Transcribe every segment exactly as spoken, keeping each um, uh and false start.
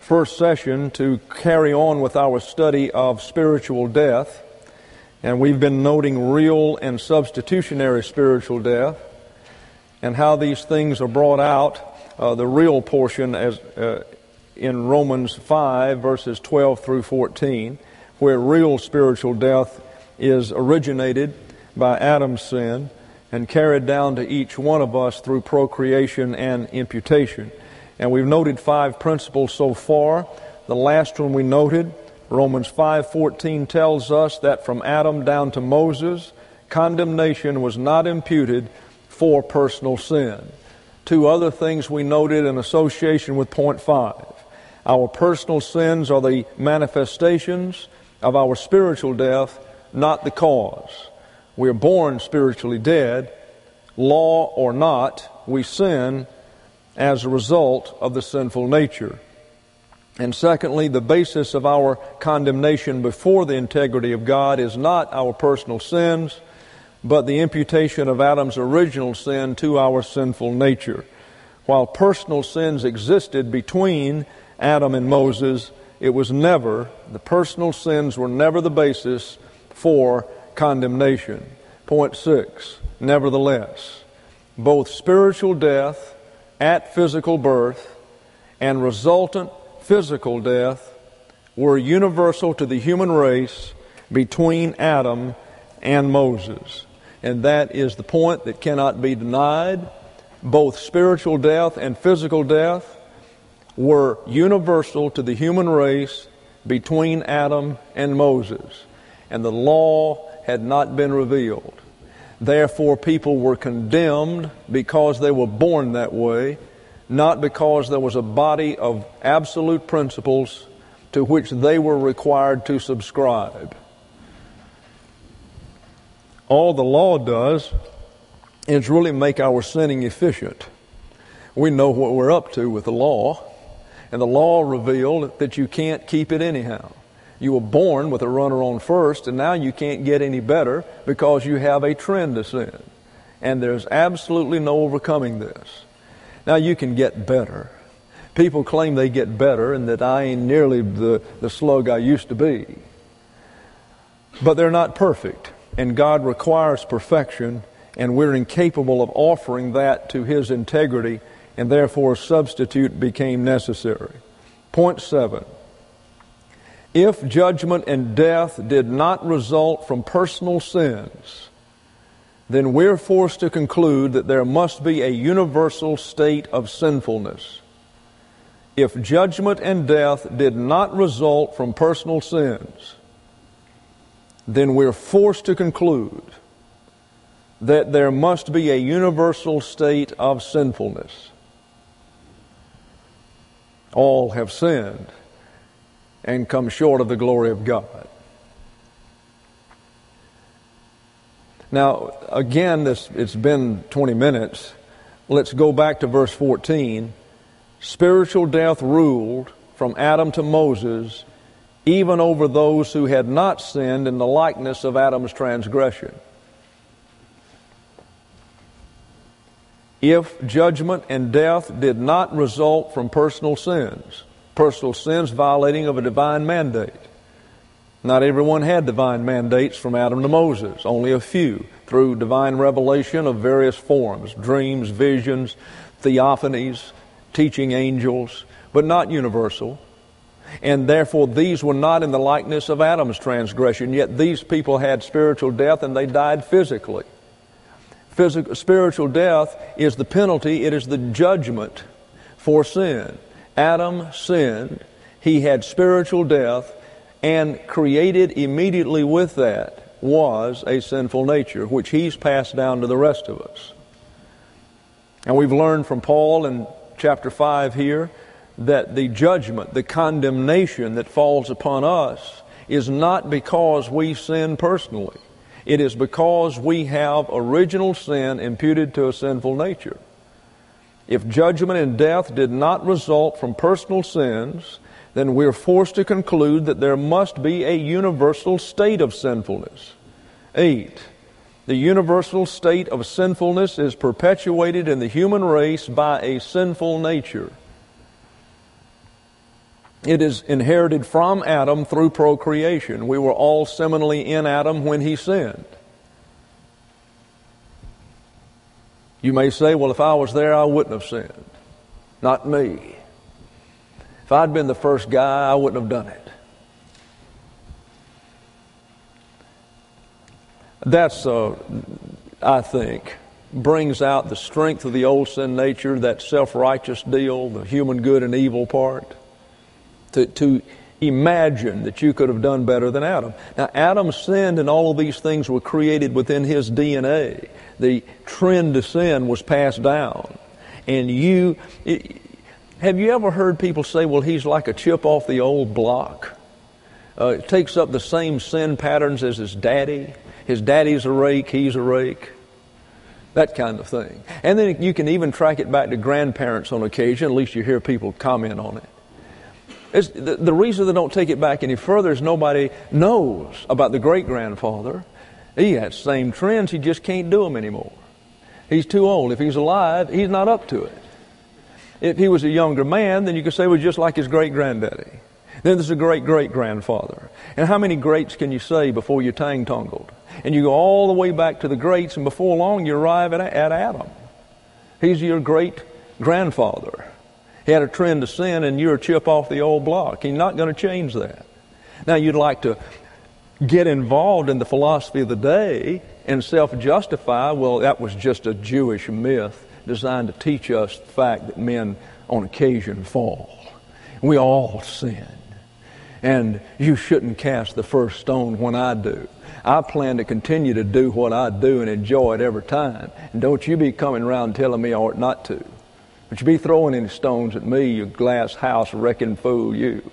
first session to carry on with our study of spiritual death. And we've been noting real and substitutionary spiritual death and how these things are brought out, uh, the real portion as uh, in Romans five, verses twelve through fourteen, where real spiritual death is originated by Adam's sin and carried down to each one of us through procreation and imputation. And we've noted five principles so far. The last one we noted, Romans five fourteen, tells us that from Adam down to Moses, condemnation was not imputed for personal sin. Two other things we noted in association with point five. Our personal sins are the manifestations of our spiritual death, not the cause. We are born spiritually dead. Law or not, we sin as a result of the sinful nature. And secondly, the basis of our condemnation before the integrity of God is not our personal sins, but the imputation of Adam's original sin to our sinful nature. While personal sins existed between Adam and Moses, it was never, the personal sins were never the basis for condemnation. Point six, nevertheless, both spiritual death at physical birth and resultant physical death were universal to the human race between Adam and Moses. And that is the point that cannot be denied. Both spiritual death and physical death were universal to the human race between Adam and Moses. And the law had not been revealed. Therefore, people were condemned because they were born that way, not because there was a body of absolute principles to which they were required to subscribe. All the law does is really make our sinning efficient. We know what we're up to with the law, and the law revealed that you can't keep it anyhow. You were born with a runner on first, and now you can't get any better because you have a trend to sin. And there's absolutely no overcoming this. Now you can get better. People claim they get better and that I ain't nearly the, the slug I used to be. But they're not perfect, and God requires perfection, and we're incapable of offering that to His integrity, and therefore a substitute became necessary. Point seven. If judgment and death did not result from personal sins, then we're forced to conclude that there must be a universal state of sinfulness. If judgment and death did not result from personal sins, then we're forced to conclude that there must be a universal state of sinfulness. All have sinned and come short of the glory of God. Now, again, this it's been twenty minutes. Let's go back to verse fourteen. Spiritual death ruled from Adam to Moses, even over those who had not sinned in the likeness of Adam's transgression. If judgment and death did not result from personal sins, personal sins violating of a divine mandate. Not everyone had divine mandates from Adam to Moses, only a few, through divine revelation of various forms, dreams, visions, theophanies, teaching angels, but not universal. And therefore these were not in the likeness of Adam's transgression, yet these people had spiritual death and they died physically. Physical, spiritual death is the penalty, it is the judgment for sin. Adam sinned, he had spiritual death, and created immediately with that was a sinful nature, which he's passed down to the rest of us. And we've learned from Paul in chapter five here that the judgment, the condemnation that falls upon us is not because we sin personally. It is because we have original sin imputed to a sinful nature. If judgment and death did not result from personal sins, then we're forced to conclude that there must be a universal state of sinfulness. Eight, the universal state of sinfulness is perpetuated in the human race by a sinful nature. It is inherited from Adam through procreation. We were all seminally in Adam when he sinned. You may say, well, if I was there, I wouldn't have sinned. Not me. If I'd been the first guy, I wouldn't have done it. That's, uh, I think, brings out the strength of the old sin nature, that self-righteous deal, the human good and evil part. To, to imagine that you could have done better than Adam. Now, Adam sinned, and all of these things were created within his D N A. The trend to sin was passed down. And you, it, have you ever heard people say, well, he's like a chip off the old block? Uh, it takes up the same sin patterns as his daddy. His daddy's a rake, he's a rake. That kind of thing. And then you can even track it back to grandparents on occasion. At least you hear people comment on it. It's, the, the reason they don't take it back any further is nobody knows about the great-grandfather. He had the same trends, he just can't do them anymore. He's too old. If he's alive, he's not up to it. If he was a younger man, then you could say, well, just like his great-granddaddy. Then there's a great-great-grandfather. And how many greats can you say before you're tang-tongled? And you go all the way back to the greats, and before long you arrive at, at Adam. He's your great-grandfather. He had a trend to sin, and you're a chip off the old block. He's not going to change that. Now, you'd like to get involved in the philosophy of the day and self-justify, well, that was just a Jewish myth designed to teach us the fact that men on occasion fall. We all sin. And you shouldn't cast the first stone when I do. I plan to continue to do what I do and enjoy it every time. And don't you be coming around telling me I ought not to. But you be throwing any stones at me, you glass house wrecking fool, you.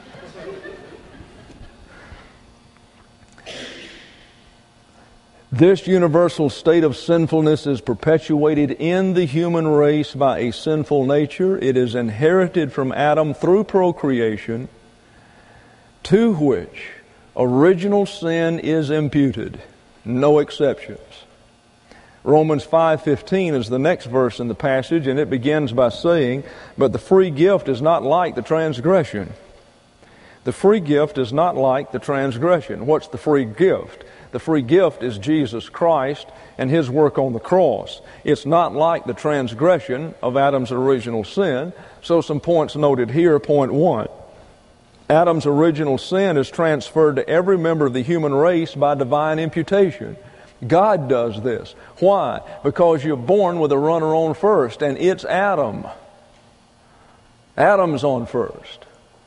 This universal state of sinfulness is perpetuated in the human race by a sinful nature. It is inherited from Adam through procreation, to which original sin is imputed. No exceptions. Romans five fifteen is the next verse in the passage, and it begins by saying, but the free gift is not like the transgression. The free gift is not like the transgression. What's the free gift? The free gift is Jesus Christ and His work on the cross. It's not like the transgression of Adam's original sin. So some points noted here. Point one, Adam's original sin is transferred to every member of the human race by divine imputation. God does this. Why? Because you're born with a runner on first, and it's Adam. Adam's on first.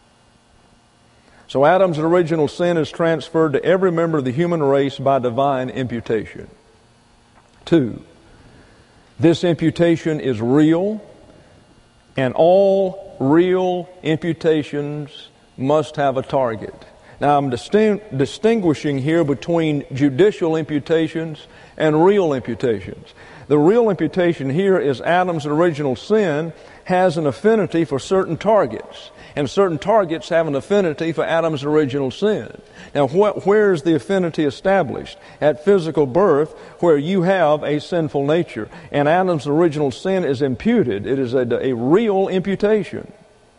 So Adam's original sin is transferred to every member of the human race by divine imputation. Two, this imputation is real, and all real imputations must have a target. Now, I'm disting- distinguishing here between judicial imputations and real imputations. The real imputation here is Adam's original sin has an affinity for certain targets, and certain targets have an affinity for Adam's original sin. Now, wh- where is the affinity established? At physical birth, where you have a sinful nature, and Adam's original sin is imputed. It is a, a real imputation.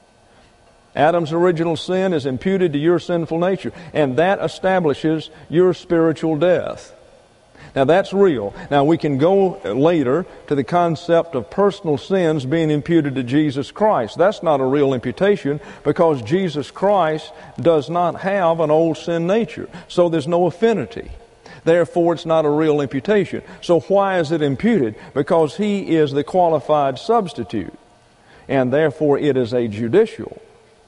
Adam's original sin is imputed to your sinful nature, and that establishes your spiritual death. Now, that's real. Now, we can go later to the concept of personal sins being imputed to Jesus Christ. That's not a real imputation because Jesus Christ does not have an old sin nature. So there's no affinity. Therefore, it's not a real imputation. So why is it imputed? Because He is the qualified substitute, and therefore it is a judicial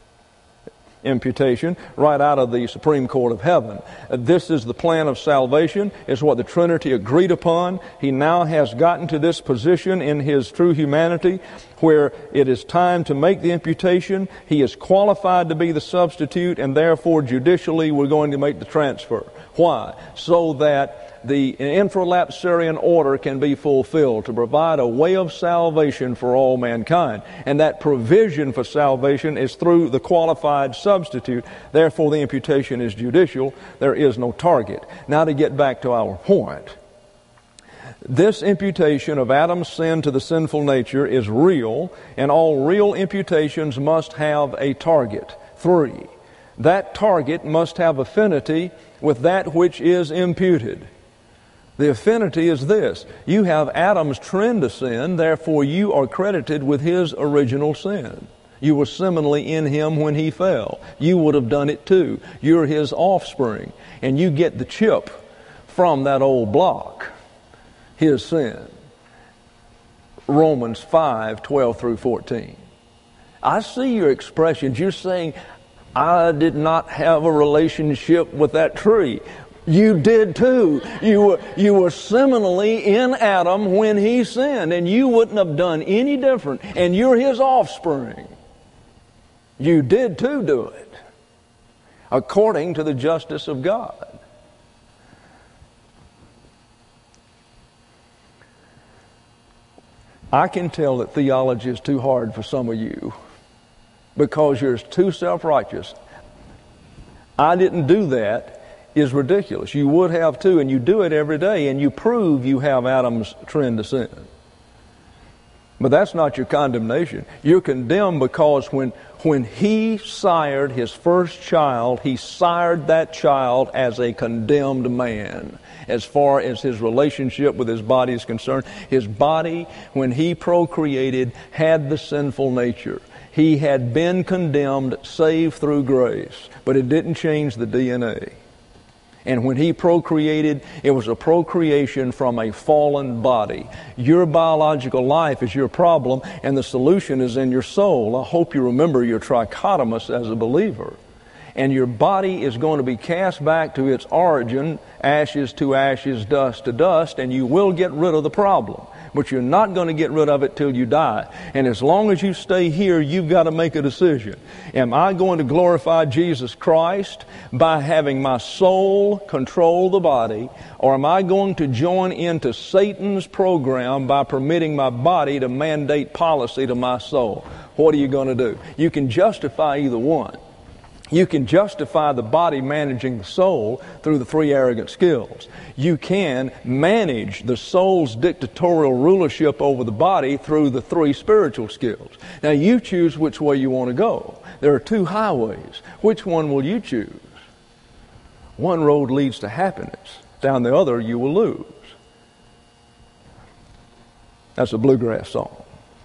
imputation right out of the Supreme Court of Heaven. This is the plan of salvation. It's what the Trinity agreed upon. He now has gotten to this position in His true humanity where it is time to make the imputation. He is qualified to be the substitute, and therefore judicially we're going to make the transfer. Why? So that the infralapsarian order can be fulfilled, to provide a way of salvation for all mankind. And that provision for salvation is through the qualified substitute. Therefore, the imputation is judicial. There is no target. Now, to get back to our point. This imputation of Adam's sin to the sinful nature is real, and all real imputations must have a target. Three, that target must have affinity with that which is imputed. The affinity is this: you have Adam's trend to sin, therefore you are credited with his original sin. You were seminally in him when he fell. You would have done it too. You're his offspring, and you get the chip from that old block, his sin. Romans five, twelve through fourteen. I see your expressions. You're saying, I did not have a relationship with that tree. You did too. You were, you were seminally in Adam when he sinned, and you wouldn't have done any different, and you're his offspring. You did too do it, according to the justice of God. I can tell that theology is too hard for some of you because you're too self-righteous. I didn't do that is ridiculous. You would have too, and you do it every day, and you prove you have Adam's trend to sin. But that's not your condemnation. You're condemned because when, when he sired his first child, he sired that child as a condemned man. As far as his relationship with his body is concerned, his body, when he procreated, had the sinful nature. He had been condemned, saved through grace, but it didn't change the D N A. And when he procreated, it was a procreation from a fallen body. Your biological life is your problem, and the solution is in your soul. I hope you remember your trichotomous as a believer. And your body is going to be cast back to its origin, ashes to ashes, dust to dust, and you will get rid of the problem. But you're not going to get rid of it till you die. And as long as you stay here, you've got to make a decision. Am I going to glorify Jesus Christ by having my soul control the body, or am I going to join into Satan's program by permitting my body to mandate policy to my soul? What are you going to do? You can justify either one. You can justify the body managing the soul through the three arrogant skills. You can manage the soul's dictatorial rulership over the body through the three spiritual skills. Now you choose which way you want to go. There are two highways. Which one will you choose? One road leads to happiness. Down the other you will lose. That's a bluegrass song.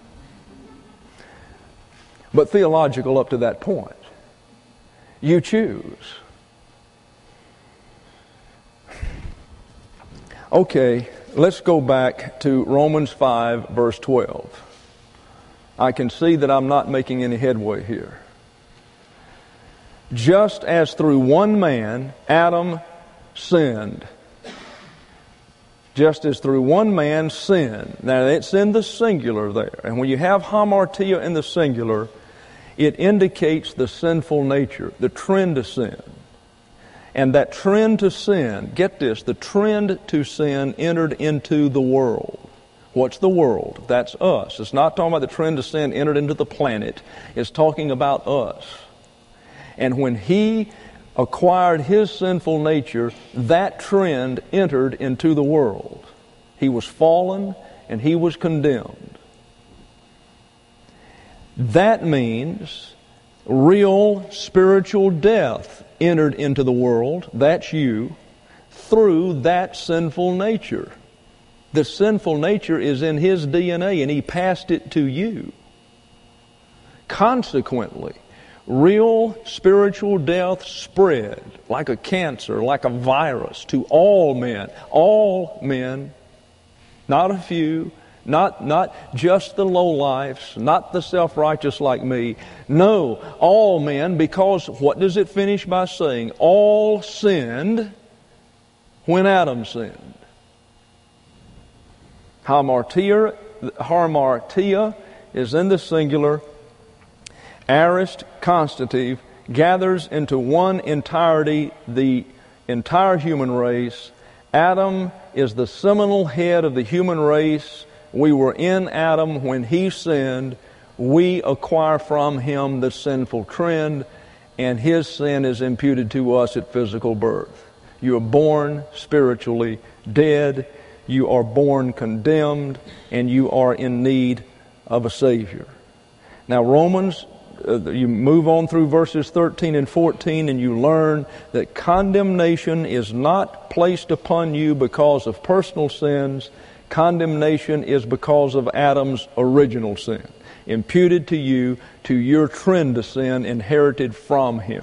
But theological up to that point. You choose. Okay, let's go back to Romans five, verse twelve. I can see that I'm not making any headway here. Just as through one man, Adam sinned. Just as through one man sin. Now, it's in the singular there. And when you have hamartia in the singular, it indicates the sinful nature, the trend to sin. And that trend to sin, get this, the trend to sin entered into the world. What's the world? That's us. It's not talking about the trend to sin entered into the planet. It's talking about us. And when he acquired his sinful nature, that trend entered into the world. He was fallen and he was condemned. That means real spiritual death entered into the world, that's you, through that sinful nature. The sinful nature is in his D N A and he passed it to you. Consequently, real spiritual death spread like a cancer, like a virus to all men. All men, not a few, not, not just the lowlifes, not the self-righteous like me. No, all men, because what does it finish by saying? All sinned when Adam sinned. Hamartia, hamartia is in the singular. Aorist constative gathers into one entirety the entire human race. Adam is the seminal head of the human race. We were in Adam when he sinned. We acquire from him the sinful trend, and his sin is imputed to us at physical birth. You are born spiritually dead. You are born condemned, and you are in need of a Savior. Now, Romans uh, you move on through verses thirteen and fourteen, and you learn that condemnation is not placed upon you because of personal sins. Condemnation is because of Adam's original sin, imputed to you, to your trend to sin, inherited from him.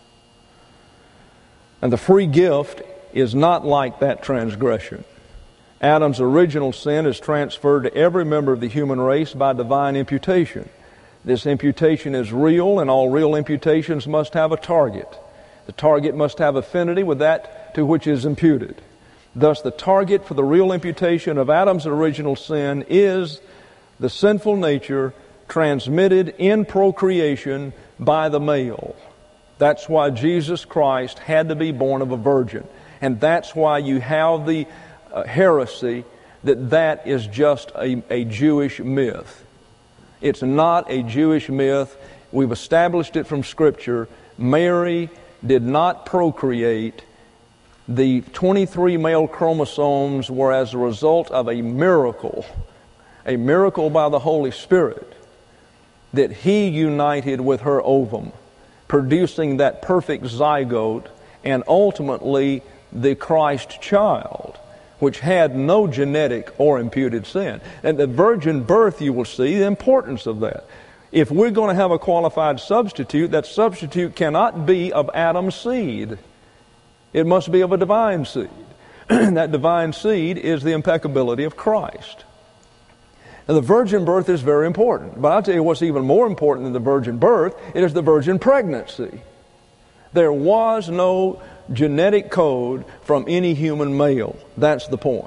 And the free gift is not like that transgression. Adam's original sin is transferred to every member of the human race by divine imputation. This imputation is real, and all real imputations must have a target. The target must have affinity with that to which is imputed. Thus, the target for the real imputation of Adam's original sin is the sinful nature transmitted in procreation by the male. That's why Jesus Christ had to be born of a virgin. And that's why you have the uh, heresy that that is just a, a Jewish myth. It's not a Jewish myth. We've established it from Scripture. Mary did not procreate. The twenty-three male chromosomes were as a result of a miracle, a miracle by the Holy Spirit, that He united with her ovum, producing that perfect zygote and ultimately the Christ child, which had no genetic or imputed sin. And the virgin birth, you will see the importance of that. If we're going to have a qualified substitute, that substitute cannot be of Adam's seed. It must be of a divine seed. That divine seed is the impeccability of Christ. Now, the virgin birth is very important. But I'll tell you what's even more important than the virgin birth. It is the virgin pregnancy. There was no genetic code from any human male. That's the point.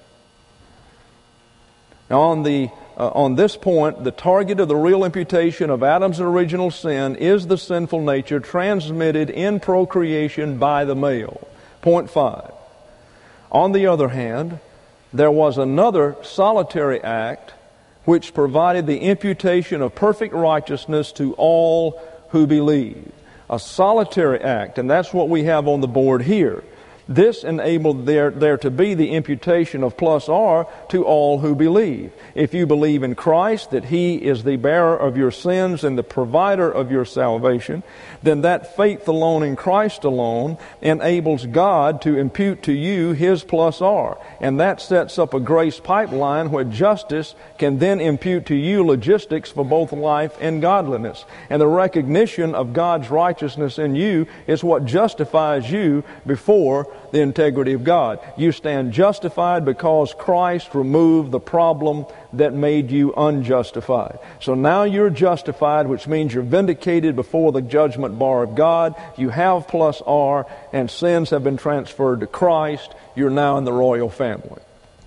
Now, on the uh, on this point, the target of the real imputation of Adam's original sin is the sinful nature transmitted in procreation by the male. Point five. On the other hand, there was another solitary act which provided the imputation of perfect righteousness to all who believe. A solitary act, and that's what we have on the board here. This enabled there, there to be the imputation of plus R to all who believe. If you believe in Christ, that He is the bearer of your sins and the provider of your salvation, then that faith alone in Christ alone enables God to impute to you His plus R. And that sets up a grace pipeline where justice can then impute to you logistics for both life and godliness. And the recognition of God's righteousness in you is what justifies you before the integrity of God. You stand justified because Christ removed the problem that made you unjustified. So now you're justified, which means you're vindicated before the judgment bar of God. You have plus R, and sins have been transferred to Christ. You're now in the royal family.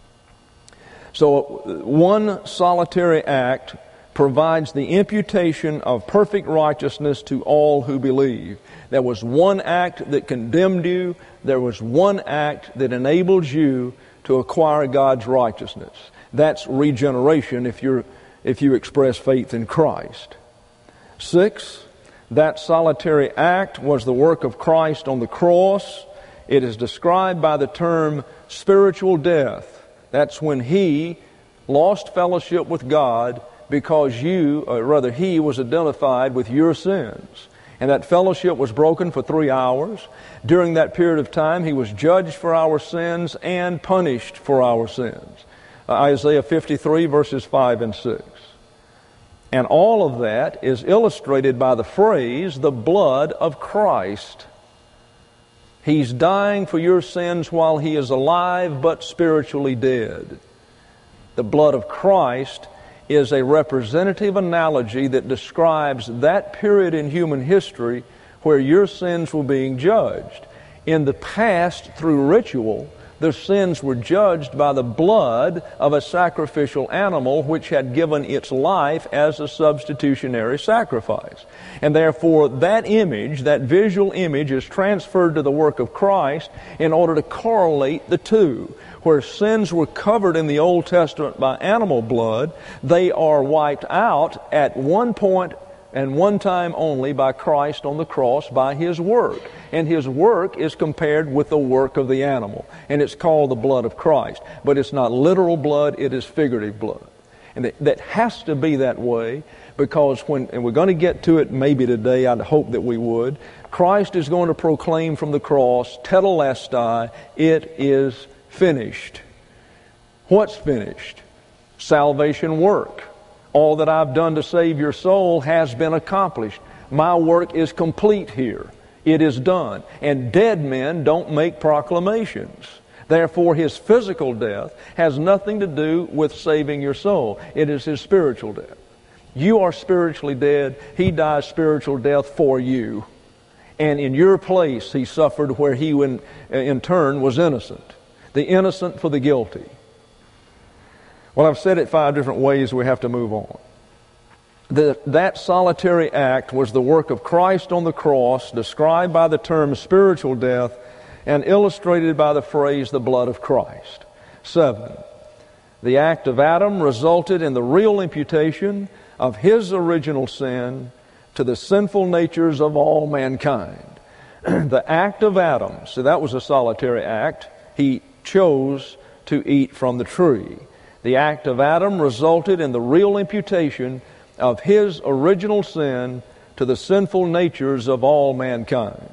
So one solitary act provides the imputation of perfect righteousness to all who believe. There was one act that condemned you. There was one act that enabled you to acquire God's righteousness. That's regeneration if you're if you express faith in Christ. Six, that solitary act was the work of Christ on the cross. It is described by the term spiritual death. That's when He lost fellowship with God because you, or rather He, was identified with your sins. And that fellowship was broken for three hours. During that period of time, He was judged for our sins and punished for our sins. Uh, Isaiah fifty-three, verses five and six. And all of that is illustrated by the phrase, the blood of Christ. He's dying for your sins while He is alive but spiritually dead. The blood of Christ is a representative analogy that describes that period in human history where your sins were being judged. In the past, through ritual, the sins were judged by the blood of a sacrificial animal which had given its life as a substitutionary sacrifice. And therefore, that image, that visual image, is transferred to the work of Christ in order to correlate the two. Where sins were covered in the Old Testament by animal blood, they are wiped out at one point and one time only by Christ on the cross by His work. And His work is compared with the work of the animal. And it's called the blood of Christ. But it's not literal blood, it is figurative blood. And that has to be that way Because when, and we're going to get to it maybe today, I'd hope that we would, Christ is going to proclaim from the cross, tetelestai, it is finished. What's finished? Salvation work. All that I've done to save your soul has been accomplished. My work is complete here. It is done. And dead men don't make proclamations. Therefore, his physical death has nothing to do with saving your soul. It is his spiritual death. You are spiritually dead. He died spiritual death for you. And in your place, he suffered where he, in, in turn, was innocent. The innocent for the guilty. Well, I've said it five different ways. We have to move on. The, that solitary act was the work of Christ on the cross, described by the term spiritual death, and illustrated by the phrase, the blood of Christ. Seven, the act of Adam resulted in the real imputation of his original sin to the sinful natures of all mankind. The act of Adam, so that was a solitary act. He chose to eat from the tree. The act of Adam resulted in the real imputation of his original sin to the sinful natures of all mankind.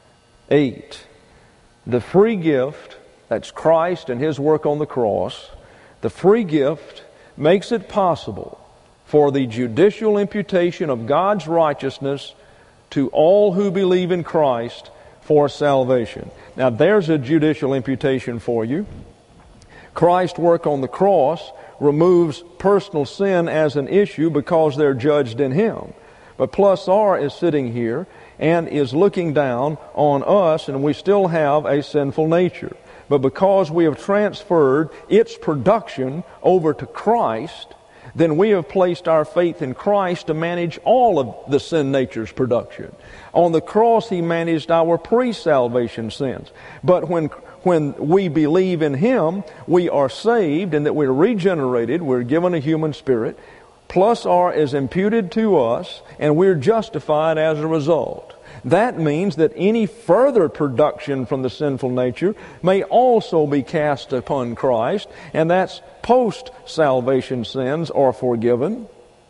Eight, the free gift, that's Christ and his work on the cross, the free gift makes it possible for the judicial imputation of God's righteousness to all who believe in Christ for salvation. Now there's a judicial imputation for you. Christ's work on the cross removes personal sin as an issue because they're judged in him. But plus R is sitting here and is looking down on us, and we still have a sinful nature. But because we have transferred its production over to Christ, then we have placed our faith in Christ to manage all of the sin nature's production. On the cross, he managed our pre-salvation sins. But when when we believe in him, we are saved and that we're regenerated, we're given a human spirit, plus R is imputed to us, and we're justified as a result. That means that any further production from the sinful nature may also be cast upon Christ, and that's post-salvation sins are forgiven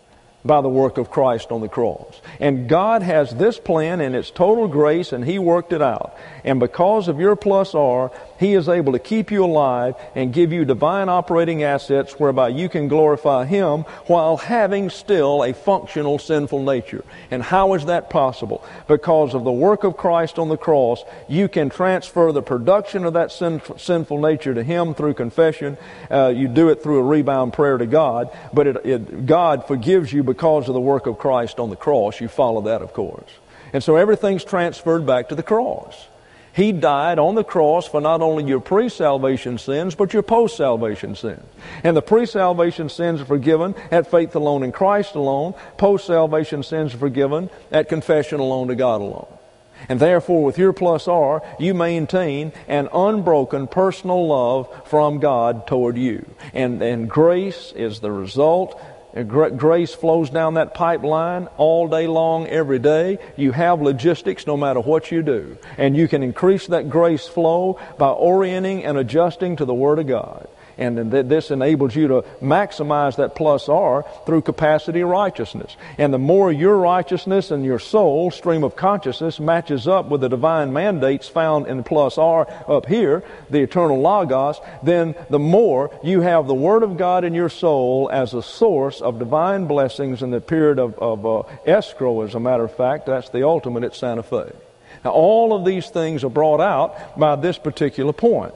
by the work of Christ on the cross. And God has this plan in its total grace, and he worked it out. And because of your plus R, he is able to keep you alive and give you divine operating assets whereby you can glorify him while having still a functional sinful nature. And how is that possible? Because of the work of Christ on the cross, you can transfer the production of that sin, sinful nature to him through confession. Uh, you do it through a rebound prayer to God, but it, it, God forgives you because of the work of Christ on the cross. You follow that, of course. And so everything's transferred back to the cross. He died on the cross for not only your pre-salvation sins, but your post-salvation sins. And the pre-salvation sins are forgiven at faith alone in Christ alone. Post-salvation sins are forgiven at confession alone to God alone. And therefore, with your plus R, you maintain an unbroken personal love from God toward you. And, and grace is the result. Grace flows down that pipeline all day long, every day. You have logistics no matter what you do. And you can increase that grace flow by orienting and adjusting to the Word of God. And this enables you to maximize that plus R through capacity righteousness. And the more your righteousness and your soul stream of consciousness matches up with the divine mandates found in plus R up here, the eternal Logos, then the more you have the Word of God in your soul as a source of divine blessings in the period of, of uh, escrow, as a matter of fact. That's the ultimate at Santa Fe. Now, all of these things are brought out by this particular point.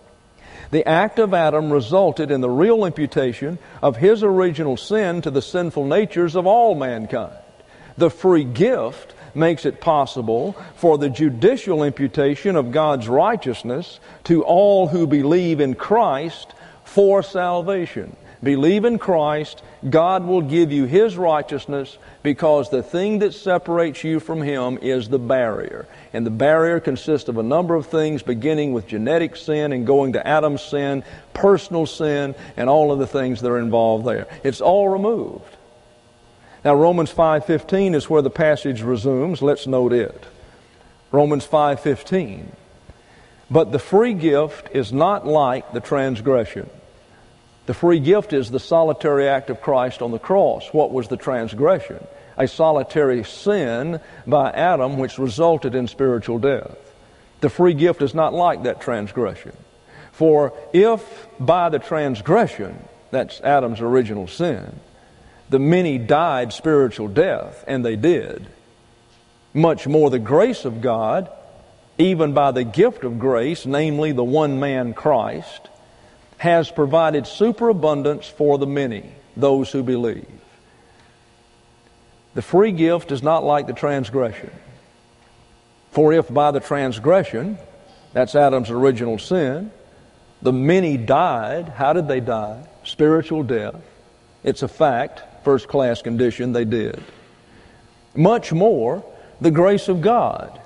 The act of Adam resulted in the real imputation of his original sin to the sinful natures of all mankind. The free gift makes it possible for the judicial imputation of God's righteousness to all who believe in Christ for salvation. Believe in Christ, God will give you his righteousness, because the thing that separates you from him is the barrier. And the barrier consists of a number of things, beginning with genetic sin and going to Adam's sin, personal sin, and all of the things that are involved there. It's all removed. Now, Romans five fifteen is where the passage resumes. Let's note it. Romans five fifteen. But the free gift is not like the transgression. The free gift is the solitary act of Christ on the cross. What was the transgression? A solitary sin by Adam which resulted in spiritual death. The free gift is not like that transgression. For if by the transgression, that's Adam's original sin, the many died spiritual death, and they did, much more the grace of God, even by the gift of grace, namely the one man Christ, has provided superabundance for the many, those who believe. The free gift is not like the transgression. For if by the transgression, that's Adam's original sin, the many died, how did they die? Spiritual death. It's a fact, first class condition, they did. Much more, the grace of God,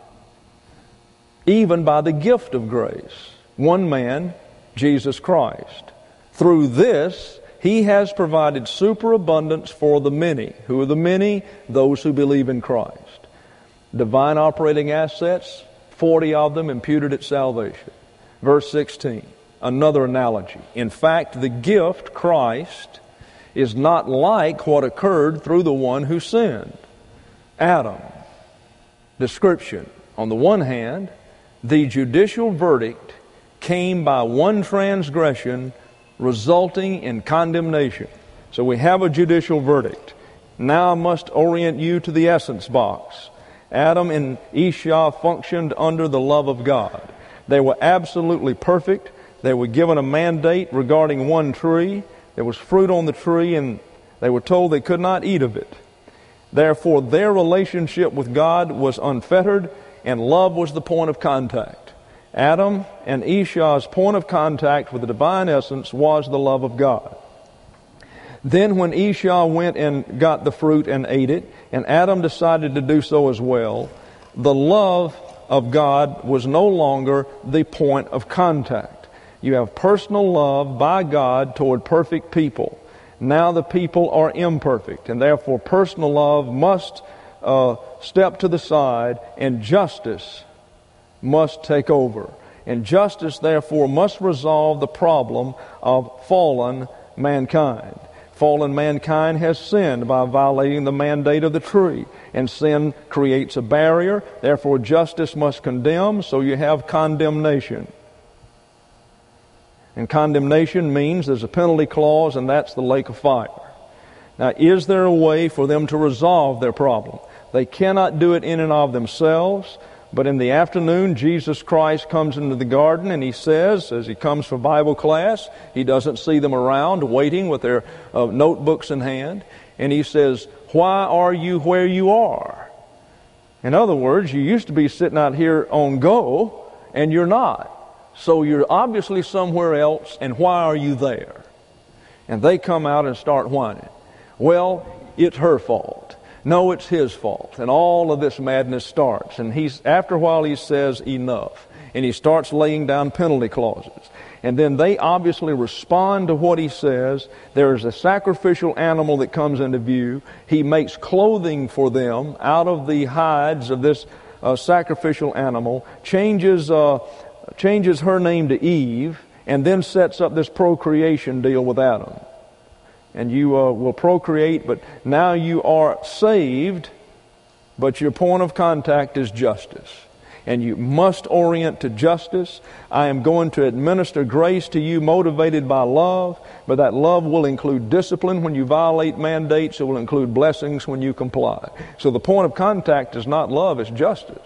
even by the gift of grace, one man, Jesus Christ. Through this, He has provided superabundance for the many. Who are the many? Those who believe in Christ. Divine operating assets, forty of them imputed at salvation. Verse sixteen, another analogy. In fact, the gift, Christ, is not like what occurred through the one who sinned, Adam. Description. On the one hand, the judicial verdict came by one transgression, resulting in condemnation. So we have a judicial verdict. Now I must orient you to the essence box. Adam and Esau functioned under the love of God. They were absolutely perfect. They were given a mandate regarding one tree. There was fruit on the tree, and they were told they could not eat of it. Therefore, their relationship with God was unfettered, and love was the point of contact. Adam and Esau's point of contact with the divine essence was the love of God. Then when Esau went and got the fruit and ate it, and Adam decided to do so as well, the love of God was no longer the point of contact. You have personal love by God toward perfect people. Now the people are imperfect, and therefore personal love must uh, step to the side, and justice must take over. And justice, therefore, must resolve the problem of fallen mankind. Fallen mankind has sinned by violating the mandate of the tree, and sin creates a barrier. Therefore, justice must condemn, so you have condemnation. And condemnation means there's a penalty clause, and that's the lake of fire. Now, is there a way for them to resolve their problem? They cannot do it in and of themselves. But in the afternoon, Jesus Christ comes into the garden, and He says, as He comes for Bible class, He doesn't see them around waiting with their uh, notebooks in hand. And He says, why are you where you are? In other words, you used to be sitting out here on go, and you're not. So you're obviously somewhere else, and why are you there? And they come out and start whining. Well, it's her fault. No, it's his fault. And all of this madness starts. And he's after a while he says, enough. And he starts laying down penalty clauses. And then they obviously respond to what he says. There is a sacrificial animal that comes into view. He makes clothing for them out of the hides of this uh, sacrificial animal, changes, uh, changes her name to Eve, and then sets up this procreation deal with Adam. And you uh, will procreate, but now you are saved, but your point of contact is justice. And you must orient to justice. I am going to administer grace to you motivated by love, but that love will include discipline when you violate mandates. It will include blessings when you comply. So the point of contact is not love, it's justice.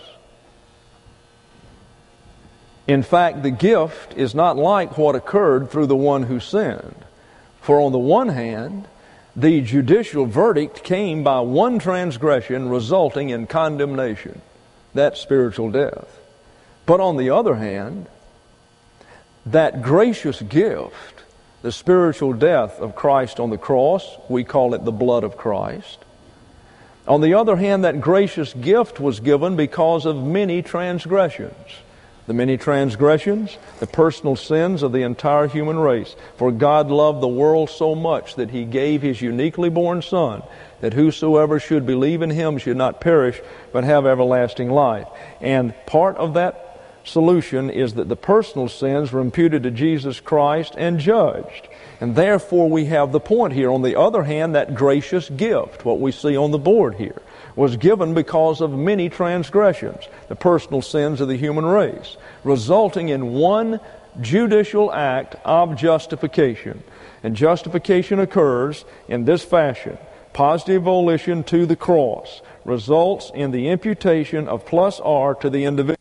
In fact, the gift is not like what occurred through the one who sinned. For on the one hand, the judicial verdict came by one transgression resulting in condemnation. That's spiritual death. But on the other hand, that gracious gift, the spiritual death of Christ on the cross, we call it the blood of Christ. On the other hand, that gracious gift was given because of many transgressions. The many transgressions, the personal sins of the entire human race. For God loved the world so much that He gave His uniquely born Son, that whosoever should believe in Him should not perish, but have everlasting life. And part of that solution is that the personal sins were imputed to Jesus Christ and judged. And therefore we have the point here. On the other hand, that gracious gift, what we see on the board here, was given because of many transgressions, the personal sins of the human race, resulting in one judicial act of justification. And justification occurs in this fashion. Positive volition to the cross results in the imputation of plus R to the individual.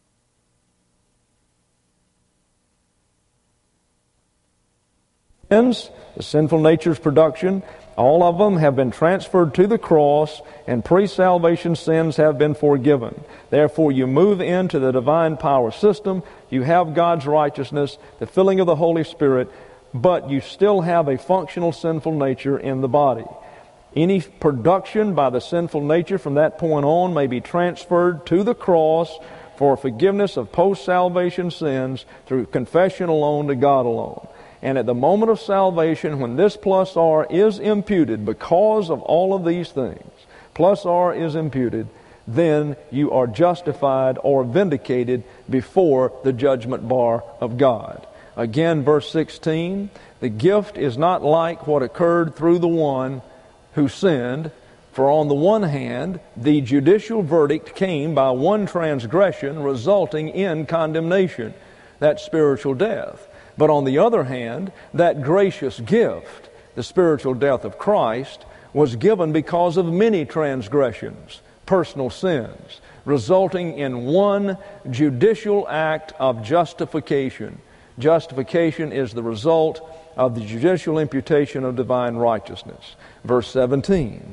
Sins, the sinful nature's production, all of them have been transferred to the cross, and pre-salvation sins have been forgiven. Therefore, you move into the divine power system. You have God's righteousness, the filling of the Holy Spirit, but you still have a functional sinful nature in the body. Any production by the sinful nature from that point on may be transferred to the cross for forgiveness of post-salvation sins through confession alone to God alone. And at the moment of salvation, when this plus R is imputed because of all of these things, plus R is imputed, then you are justified or vindicated before the judgment bar of God. Again, verse sixteen, the gift is not like what occurred through the one who sinned, for on the one hand, the judicial verdict came by one transgression, resulting in condemnation, that's spiritual death. But on the other hand, that gracious gift, the spiritual death of Christ, was given because of many transgressions, personal sins, resulting in one judicial act of justification. Justification is the result of the judicial imputation of divine righteousness. Verse seventeen,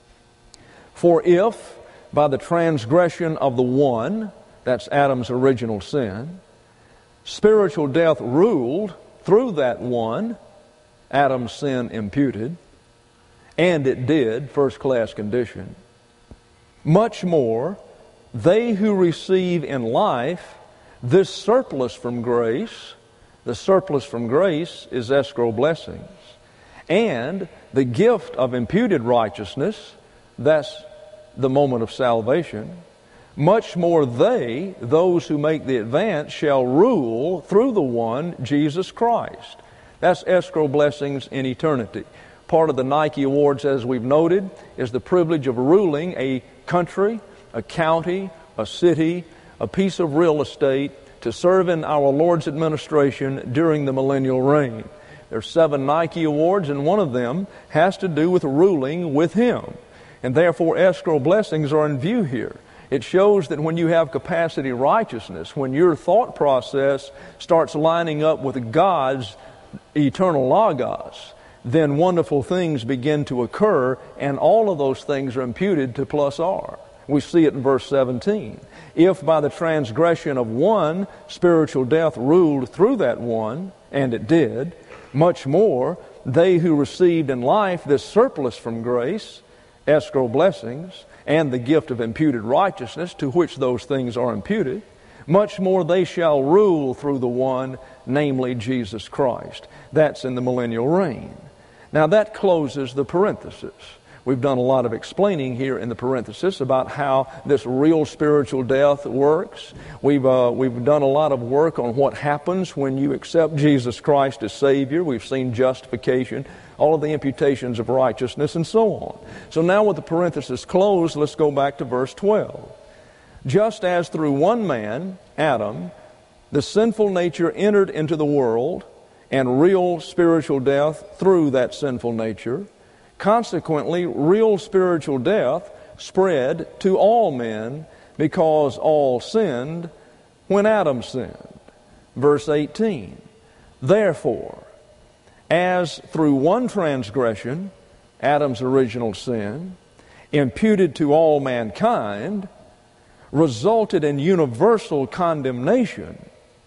for if by the transgression of the one, that's Adam's original sin, spiritual death ruled through that one, Adam's sin imputed, and it did, first-class condition, much more, they who receive in life this surplus from grace, the surplus from grace is escrow blessings, and the gift of imputed righteousness, that's the moment of salvation, much more they, those who make the advance, shall rule through the one, Jesus Christ. That's escrow blessings in eternity. Part of the Nike Awards, as we've noted, is the privilege of ruling a country, a county, a city, a piece of real estate to serve in our Lord's administration during the millennial reign. There are seven Nike Awards, and one of them has to do with ruling with Him. And therefore, escrow blessings are in view here. It shows that when you have capacity righteousness, when your thought process starts lining up with God's eternal logos, then wonderful things begin to occur, and all of those things are imputed to plus R. We see it in verse seventeen. If by the transgression of one, spiritual death ruled through that one, and it did, much more, they who received in life this surplus from grace, escrow blessings, and the gift of imputed righteousness to which those things are imputed, much more they shall rule through the one, namely Jesus Christ. That's in the millennial reign. Now that closes the parenthesis. We've done a lot of explaining here in the parenthesis about how this real spiritual death works. We've uh, we've done a lot of work on what happens when you accept Jesus Christ as Savior. We've seen justification, all of the imputations of righteousness, and so on. So now with the parenthesis closed, let's go back to verse twelve. Just as through one man, Adam, the sinful nature entered into the world, and real spiritual death through that sinful nature, consequently, real spiritual death spread to all men because all sinned when Adam sinned. Verse eighteen, therefore, as through one transgression, Adam's original sin, imputed to all mankind, resulted in universal condemnation,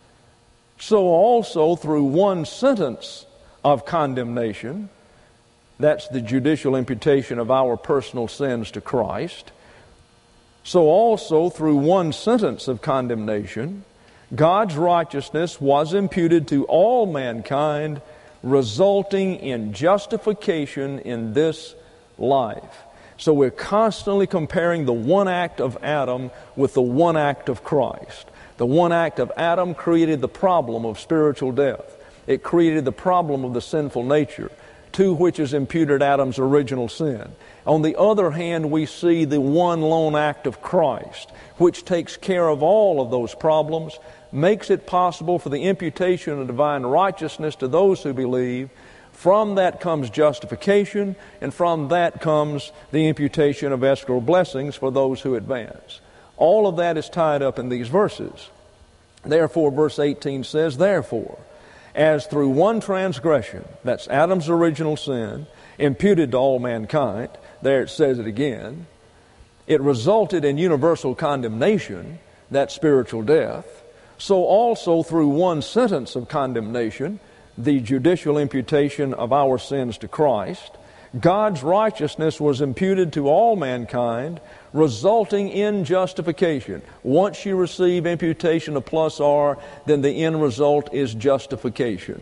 so also through one sentence of condemnation, that's the judicial imputation of our personal sins to Christ, so also through one sentence of condemnation, God's righteousness was imputed to all mankind, resulting in justification in this life. So we're constantly comparing the one act of Adam with the one act of Christ. The one act of Adam created the problem of spiritual death. It created the problem of the sinful nature, to which is imputed Adam's original sin. On the other hand, we see the one lone act of Christ, which takes care of all of those problems, makes it possible for the imputation of divine righteousness to those who believe. From that comes justification, and from that comes the imputation of escrow blessings for those who advance. All of that is tied up in these verses. Therefore, verse eighteen says, therefore, as through one transgression, that's Adam's original sin, imputed to all mankind, there it says it again, it resulted in universal condemnation, that's spiritual death, so also through one sentence of condemnation, the judicial imputation of our sins to Christ, God's righteousness was imputed to all mankind, resulting in justification. Once you receive imputation of plus R, then the end result is justification.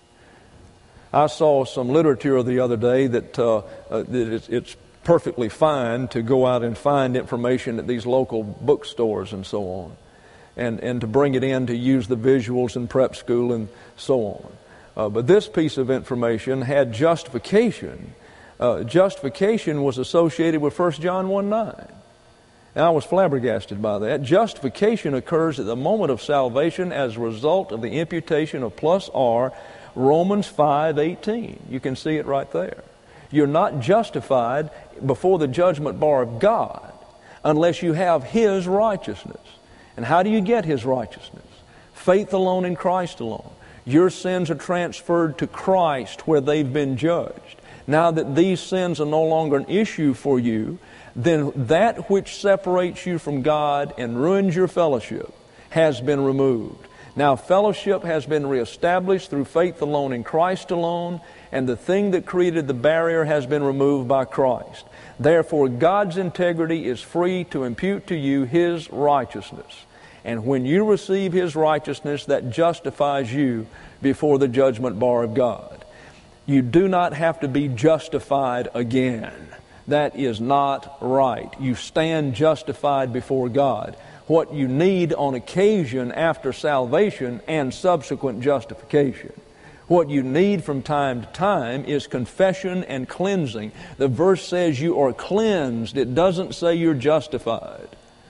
I saw some literature the other day that, uh, uh, that it's, it's perfectly fine to go out and find information at these local bookstores and so on, and, and to bring it in to use the visuals in prep school and so on. Uh, but this piece of information had justification. Uh, justification was associated with First John one nine. And I was flabbergasted by that. Justification occurs at the moment of salvation as a result of the imputation of plus R, Romans five eighteen. You can see it right there. You're not justified before the judgment bar of God unless you have His righteousness. And how do you get His righteousness? Faith alone in Christ alone. Your sins are transferred to Christ where they've been judged. Now that these sins are no longer an issue for you, then that which separates you from God and ruins your fellowship has been removed. Now fellowship has been reestablished through faith alone in Christ alone, and the thing that created the barrier has been removed by Christ. Therefore, God's integrity is free to impute to you His righteousness. And when you receive His righteousness, that justifies you before the judgment bar of God. You do not have to be justified again. That is not right. You stand justified before God. What you need on occasion after salvation and subsequent justification, what you need from time to time is confession and cleansing. The verse says you are cleansed. It doesn't say you're justified.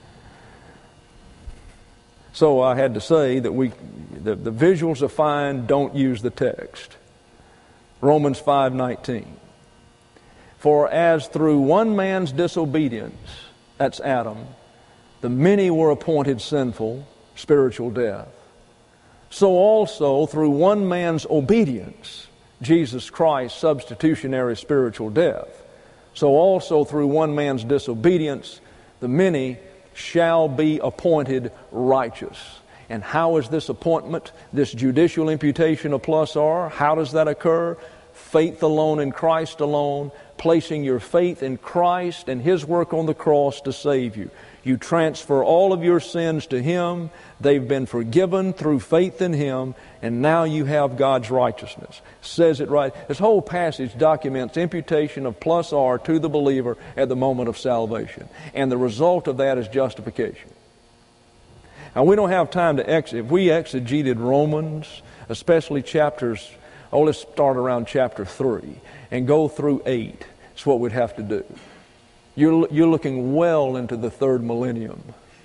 So I had to say that we, the, the visuals are fine, don't use the text. Romans five nineteen. For as through one man's disobedience, that's Adam, the many were appointed sinful, spiritual death, so also through one man's obedience, Jesus Christ, substitutionary spiritual death, so also through one man's disobedience, the many shall be appointed righteous. And how is this appointment, this judicial imputation of plus R, how does that occur? Faith alone in Christ alone, placing your faith in Christ and His work on the cross to save you. You transfer all of your sins to Him. They've been forgiven through faith in Him, and now you have God's righteousness. Says it right. This whole passage documents imputation of plus R to the believer at the moment of salvation. And the result of that is justification. Now, we don't have time to ex- if we exegeted Romans, especially chapters, oh, let's start around chapter three and go through eight. That's what we'd have to do. You're, you're looking well into the third millennium.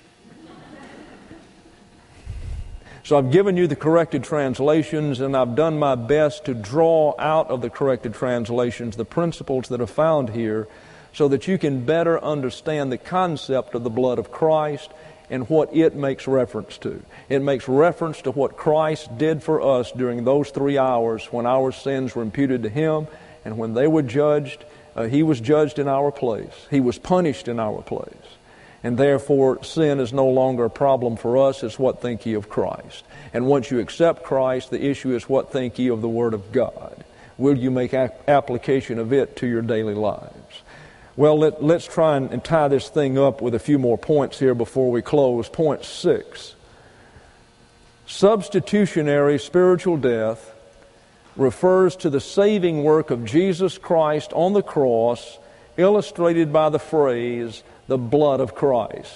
So I've given you the corrected translations, and I've done my best to draw out of the corrected translations the principles that are found here so that you can better understand the concept of the blood of Christ and what it makes reference to. It makes reference to what Christ did for us during those three hours when our sins were imputed to Him, and when they were judged, uh, He was judged in our place. He was punished in our place. And therefore, sin is no longer a problem for us. It's what think ye of Christ. And once you accept Christ, the issue is what think ye of the Word of God. Will you make ap- application of it to your daily lives? Well, let, let's try and, and tie this thing up with a few more points here before we close. Point six. Substitutionary spiritual death refers to the saving work of Jesus Christ on the cross, illustrated by the phrase, the blood of Christ.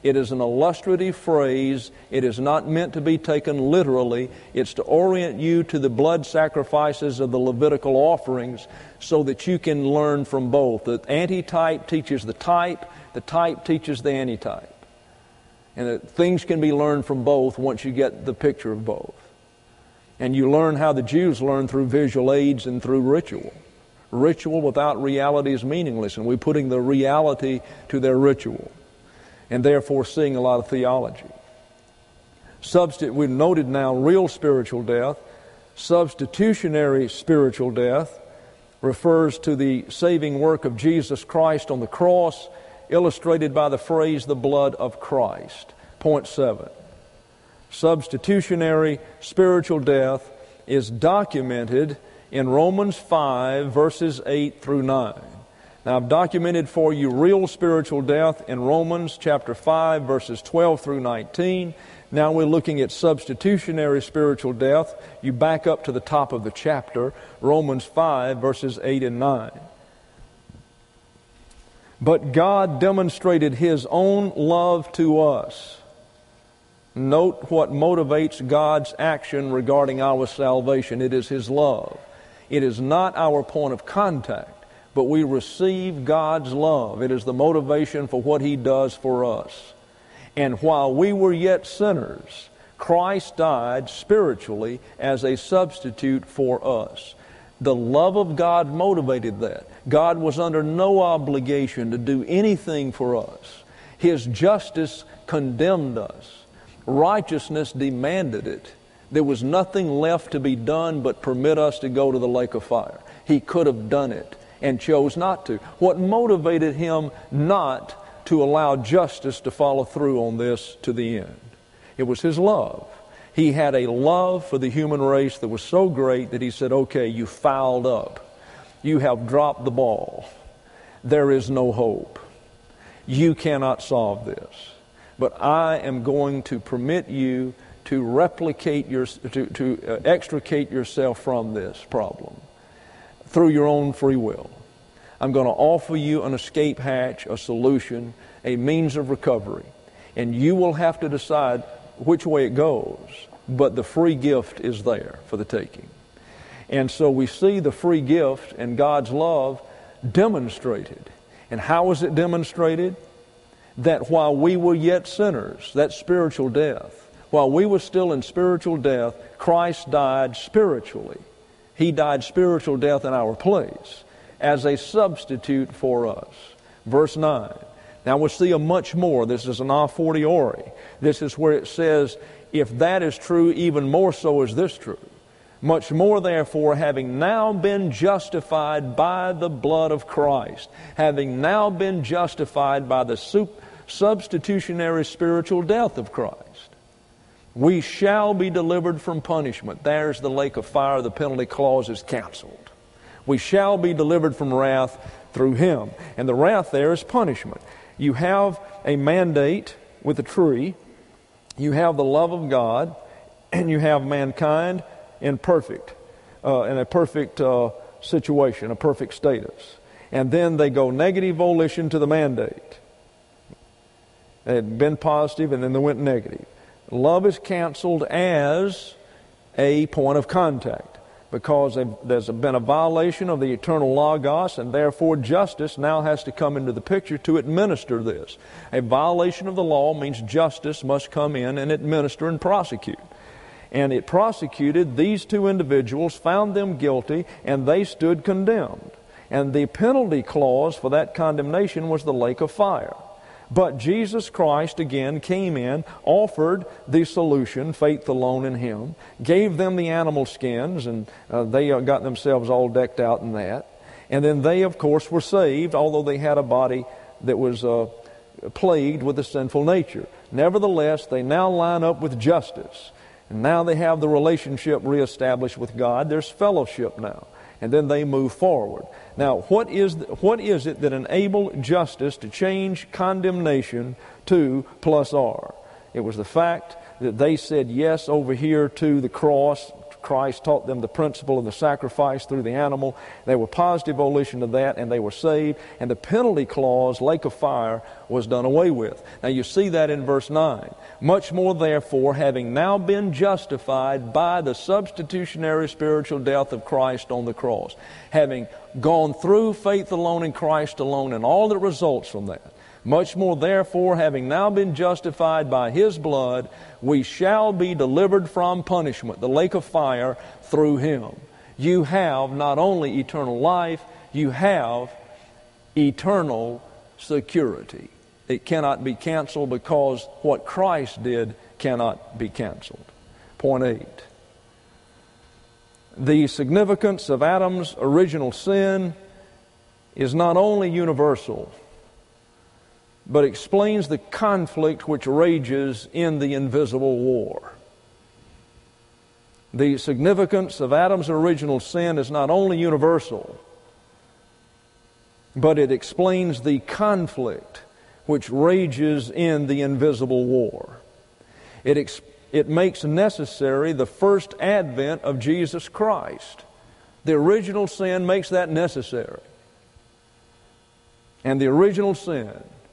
It is an illustrative phrase. It is not meant to be taken literally. It's to orient you to the blood sacrifices of the Levitical offerings so that you can learn from both. The antitype teaches the type. The type teaches the antitype. And that things can be learned from both once you get the picture of both. And you learn how the Jews learn through visual aids and through ritual. Ritual without reality is meaningless, and we're putting the reality to their ritual, and therefore seeing a lot of theology. Substi- we've noted now real spiritual death. Substitutionary spiritual death refers to the saving work of Jesus Christ on the cross, illustrated by the phrase, the blood of Christ. Point seven. Substitutionary spiritual death is documented in Romans five, verses eight through nine. Now, I've documented for you real spiritual death in Romans chapter five, verses twelve through nineteen. Now we're looking at substitutionary spiritual death. You back up to the top of the chapter, Romans five, verses eight and nine. But God demonstrated His own love to us. Note what motivates God's action regarding our salvation. It is His love. It is not our point of contact, but we receive God's love. It is the motivation for what He does for us. And while we were yet sinners, Christ died spiritually as a substitute for us. The love of God motivated that. God was under no obligation to do anything for us. His justice condemned us. Righteousness demanded it. There was nothing left to be done but permit us to go to the lake of fire. He could have done it and chose not to. What motivated Him not to allow justice to follow through on this to the end? It was His love. He had a love for the human race that was so great that He said, okay, you fouled up. You have dropped the ball. There is no hope. You cannot solve this. But I am going to permit you to replicate your, to, to uh, extricate yourself from this problem through your own free will. I'm going to offer you an escape hatch, a solution, a means of recovery. And you will have to decide which way it goes. But the free gift is there for the taking. And so we see the free gift and God's love demonstrated. And how is it demonstrated? That while we were yet sinners, that's spiritual death. While we were still in spiritual death, Christ died spiritually. He died spiritual death in our place as a substitute for us. Verse nine. Now we'll see a much more. This is an a fortiori. This is where it says, if that is true, even more so is this true. Much more, therefore, having now been justified by the blood of Christ, having now been justified by the sup- substitutionary spiritual death of Christ, we shall be delivered from punishment. There's the lake of fire. The penalty clause is canceled. We shall be delivered from wrath through Him. And the wrath there is punishment. You have a mandate with a tree. You have the love of God. And you have mankind in perfect, uh, in a perfect uh, situation, a perfect status. And then they go negative volition to the mandate. They had been positive and then they went negative. Love is canceled as a point of contact because there's been a violation of the eternal Logos, and therefore justice now has to come into the picture to administer this. A violation of the law means justice must come in and administer and prosecute. And it prosecuted these two individuals, found them guilty, and they stood condemned. And the penalty clause for that condemnation was the lake of fire. But Jesus Christ again came in, offered the solution, faith alone in Him, gave them the animal skins, and uh, they uh, got themselves all decked out in that. And then they, of course, were saved, although they had a body that was uh, plagued with a sinful nature. Nevertheless, they now line up with justice. And now they have the relationship reestablished with God. There's fellowship now. And then they move forward. Now, what is the, what is it that enabled justice to change condemnation to plus R? It was the fact that they said yes over here to the cross. Christ taught them the principle of the sacrifice through the animal. They were positive volition to that, and they were saved. And the penalty clause, lake of fire, was done away with. Now you see that in verse nine. Much more therefore, having now been justified by the substitutionary spiritual death of Christ on the cross, having gone through faith alone in Christ alone and all that results from that, much more therefore, having now been justified by His blood, we shall be delivered from punishment, the lake of fire, through Him. You have not only eternal life, you have eternal security. It cannot be canceled because what Christ did cannot be canceled. Point eight. The significance of Adam's original sin is not only universal, but explains the conflict which rages in the invisible war. The significance of Adam's original sin is not only universal, but it explains the conflict which rages in the invisible war. It, ex- it makes necessary the first advent of Jesus Christ. The original sin makes that necessary. And the original sin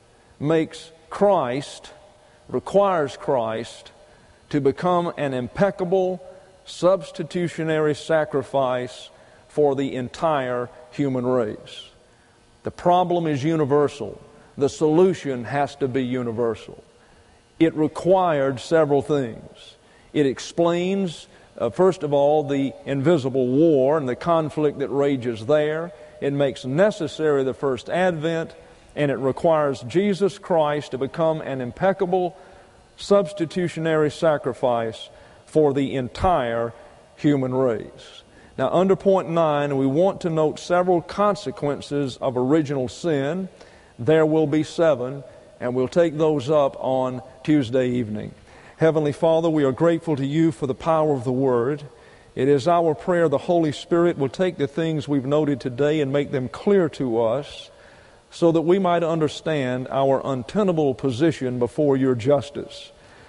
makes Christ, requires Christ to become an impeccable substitutionary sacrifice for the entire human race. The problem is universal. The solution has to be universal. It required several things. It explains, uh, first of all, the invisible war and the conflict that rages there. It makes necessary the first advent, and it requires Jesus Christ to become an impeccable substitutionary sacrifice for the entire human race. Now, under point nine, we want to note several consequences of original sin. There will be seven, and we'll take those up on Tuesday evening. Heavenly Father, we are grateful to You for the power of the Word. It is our prayer the Holy Spirit will take the things we've noted today and make them clear to us, so that we might understand our untenable position before Your justice,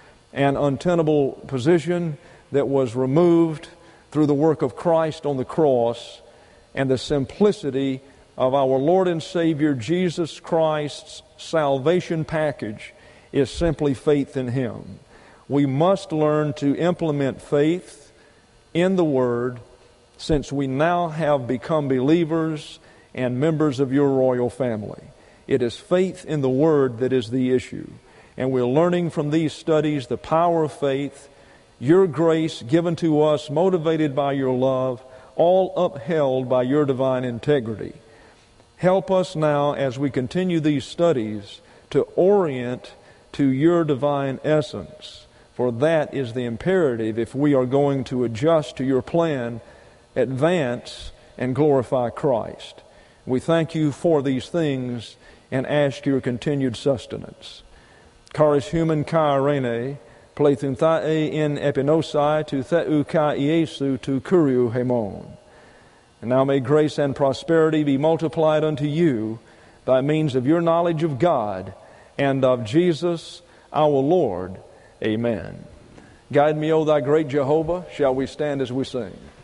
an untenable position that was removed through the work of Christ on the cross and the simplicity of our Lord and Savior Jesus Christ's salvation package is simply faith in Him. We must learn to implement faith in the Word, since we now have become believers and members of Your royal family. It is faith in the Word that is the issue. And we're learning from these studies the power of faith, Your grace given to us, motivated by Your love, all upheld by Your divine integrity. Help us now as we continue these studies to orient to Your divine essence, for that is the imperative if we are going to adjust to Your plan, advance, and glorify Christ. We thank You for these things and ask Your continued sustenance. Charis human kai rene, plethun thae in epinosai tu theu kai Iesu tu kuriu hemon. And now may grace and prosperity be multiplied unto you by means of your knowledge of God and of Jesus our Lord. Amen. Guide me, O Thy great Jehovah. Shall we stand as we sing?